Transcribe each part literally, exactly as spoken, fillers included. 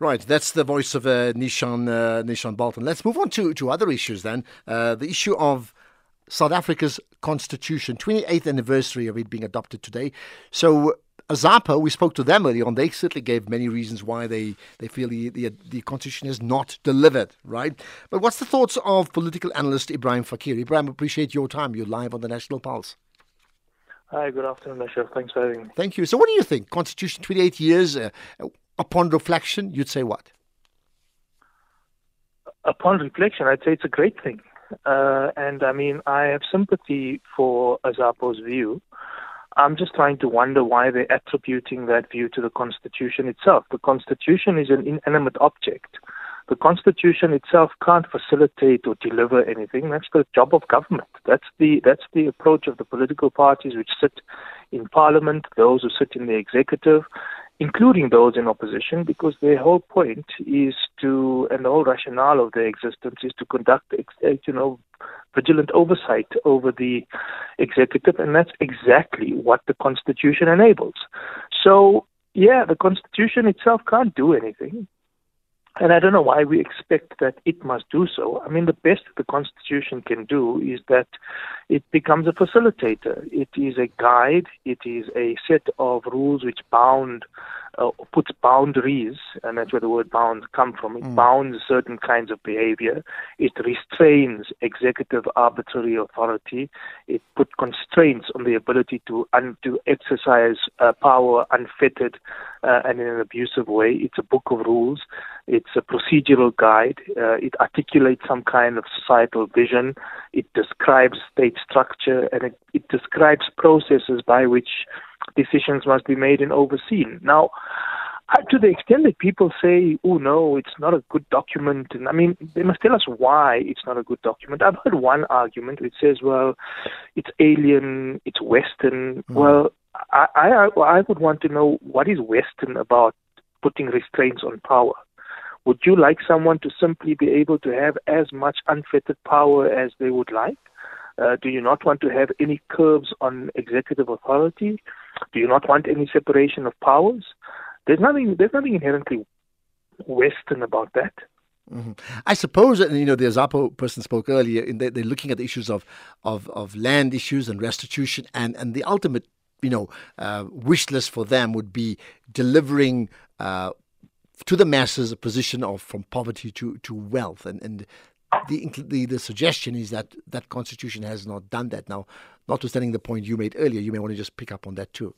Right, that's the voice of uh, Nishan uh, Nishan Bolton. Let's move on to, to other issues then. Uh, the issue of South Africa's constitution, twenty-eighth anniversary of it being adopted today. So ZAPO, we spoke to them earlier on, they certainly gave many reasons why they, they feel the, the, the constitution is not delivered, right? But what's the thoughts of political analyst Ebrahim Fakir? Ebrahim, appreciate your time. You're live on the National Pulse. Hi, good afternoon, Ashraf. Thanks for having me. Thank you. So what do you think? Constitution, twenty-eight years, uh, upon reflection, you'd say what? Upon reflection, I'd say it's a great thing. Uh, and I mean, I have sympathy for ZAPO's view. I'm just trying to wonder why they're attributing that view to the Constitution itself. The Constitution is an inanimate object. The Constitution itself can't facilitate or deliver anything. That's the job of government. That's the that's the approach of the political parties which sit in Parliament, those who sit in the executive, including those in opposition, because their whole point is to, and the whole rationale of their existence is to conduct, you know, vigilant oversight over the executive, and that's exactly what the Constitution enables. So, yeah, the Constitution itself can't do anything. And I don't know why we expect that it must do so. I mean, the best the Constitution can do is that it becomes a facilitator. It is a guide. It is a set of rules which bound, uh, puts boundaries, and that's where the word bound comes from. It mm. bounds certain kinds of behavior. It restrains executive arbitrary authority. It puts constraints on the ability to, un- to exercise uh, power unfettered uh, and in an abusive way. It's a book of rules. It's a procedural guide. Uh, it articulates some kind of societal vision. It describes state structure, and it, it describes processes by which decisions must be made and overseen. Now, uh, to the extent that people say, oh, no, it's not a good document, and I mean, they must tell us why it's not a good document. I've heard one argument which says, well, it's alien, it's Western. Mm. Well, I, I, I would want to know what is Western about putting restraints on power. Would you like someone to simply be able to have as much unfettered power as they would like? Uh, do you not want to have any curbs on executive authority? Do you not want any separation of powers? There's nothing. There's nothing inherently Western about that. Mm-hmm. I suppose, you know, the ZAPO person spoke earlier. In the, they're looking at the issues of, of, of land issues and restitution, and, and the ultimate, you know, uh, wish list for them would be delivering Uh, to the masses a position of from poverty to, to wealth. And, and the, the the suggestion is that that constitution has not done that. Now, notwithstanding the point you made earlier, you may want to just pick up on that too.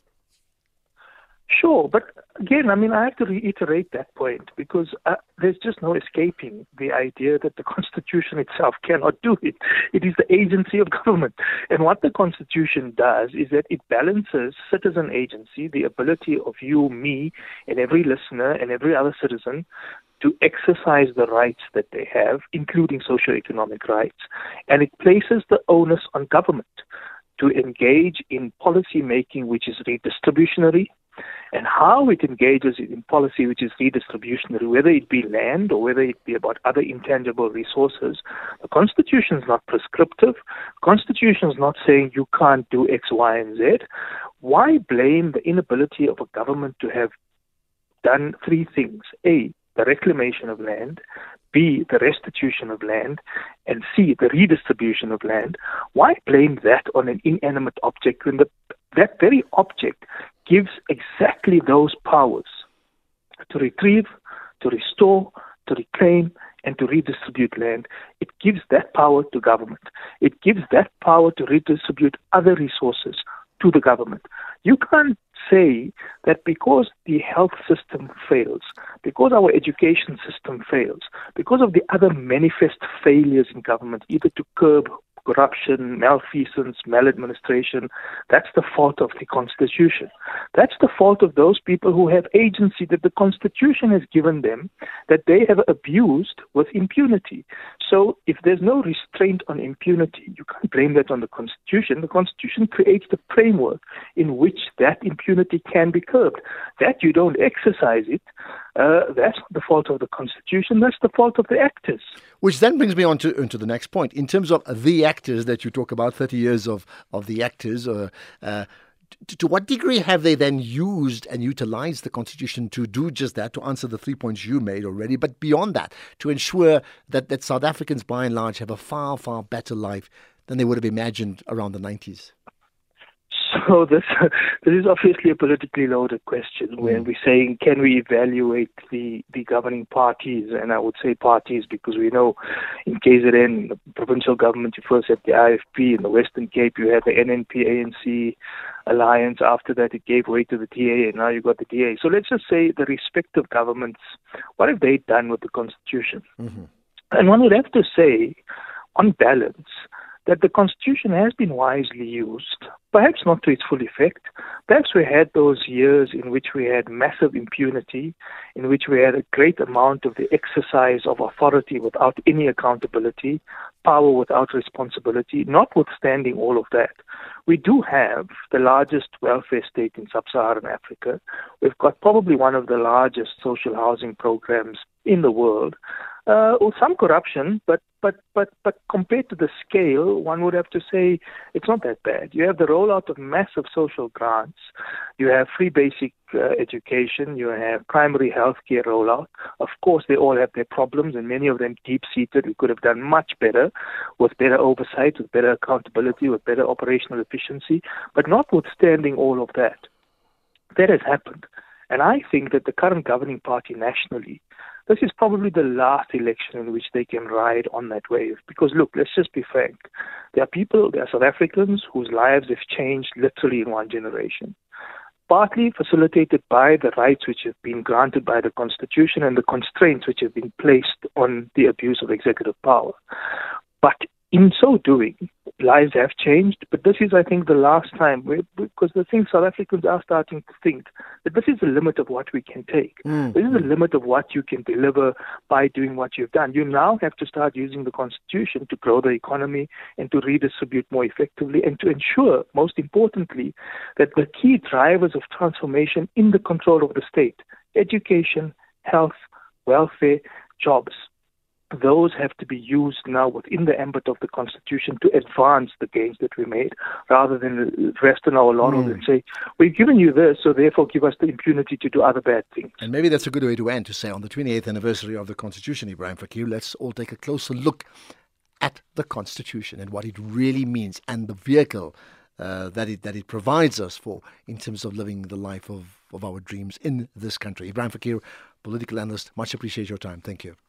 Sure, but again, I mean, I have to reiterate that point because uh, there's just no escaping the idea that the Constitution itself cannot do it. It is the agency of government. And what the Constitution does is that it balances citizen agency, the ability of you, me, and every listener and every other citizen to exercise the rights that they have, including socioeconomic rights, and it places the onus on government to engage in policy making which is redistributionary, and how it engages in policy which is redistributionary, whether it be land or whether it be about other intangible resources. The Constitution is not prescriptive. The Constitution is not saying you can't do X, Y, and Z. Why blame the inability of a government to have done three things? A, the reclamation of land, B, the restitution of land, and C, the redistribution of land. Why blame that on an inanimate object when the, that very object gives exactly those powers to retrieve, to restore, to reclaim, and to redistribute land? It gives that power to government. It gives that power to redistribute other resources to the government. You can't say that because the health system fails, because our education system fails, because of the other manifest failures in government, either to curb corruption, malfeasance, maladministration, that's the fault of the Constitution. That's the fault of those people who have agency that the Constitution has given them, that they have abused with impunity. So if there's no restraint on impunity, you can't blame that on the Constitution. The Constitution creates the framework in which that impunity can be curbed. That you don't exercise it, uh, that's not the fault of the Constitution, that's the fault of the actors. Which then brings me on to, into the next point. In terms of the actors that you talk about, thirty years of, of the actors, uh, uh, to, to what degree have they then used and utilized the Constitution to do just that, to answer the three points you made already, but beyond that, to ensure that, that South Africans, by and large, have a far, far better life than they would have imagined around the nineties? So this this is obviously a politically loaded question when we're saying, can we evaluate the, the governing parties? And I would say parties because we know in K Z N, the provincial government, you first had the I F P. In the Western Cape, you had the N N P A N C alliance. After that, it gave way to the D A, and now you've got the D A. So let's just say the respective governments, what have they done with the Constitution? Mm-hmm. And one would have to say, on balance, that the Constitution has been wisely used, perhaps not to its full effect. Perhaps we had those years in which we had massive impunity, in which we had a great amount of the exercise of authority without any accountability, power without responsibility. Notwithstanding all of that, we do have the largest welfare state in sub-Saharan Africa. We've got probably one of the largest social housing programs in the world. Uh, or some corruption, but, but, but, but compared to the scale, one would have to say it's not that bad. You have the rollout of massive social grants. You have free basic uh, education. You have primary health care rollout. Of course, they all have their problems, and many of them deep-seated. We could have done much better with better oversight, with better accountability, with better operational efficiency. But notwithstanding all of that, that has happened. And I think that the current governing party nationally, this is probably the last election in which they can ride on that wave. Because, look, let's just be frank. There are people, there are South Africans whose lives have changed literally in one generation. Partly facilitated by the rights which have been granted by the Constitution and the constraints which have been placed on the abuse of executive power. But in so doing, lives have changed, but this is, I think, the last time, because the thing South Africans are starting to think that this is the limit of what we can take. Mm. This is the limit of what you can deliver by doing what you've done. You now have to start using the Constitution to grow the economy and to redistribute more effectively and to ensure, most importantly, that the key drivers of transformation in the control of the state, education, health, welfare, jobs, those have to be used now within the ambit of the Constitution to advance the gains that we made, rather than rest on our laurels mm. and say, we've given you this, so therefore give us the impunity to do other bad things. And maybe that's a good way to end, to say on the twenty-eighth anniversary of the Constitution, Ebrahim Fakir, let's all take a closer look at the Constitution and what it really means and the vehicle uh, that it that it provides us for in terms of living the life of, of our dreams in this country. Ebrahim Fakir, political analyst, much appreciate your time. Thank you.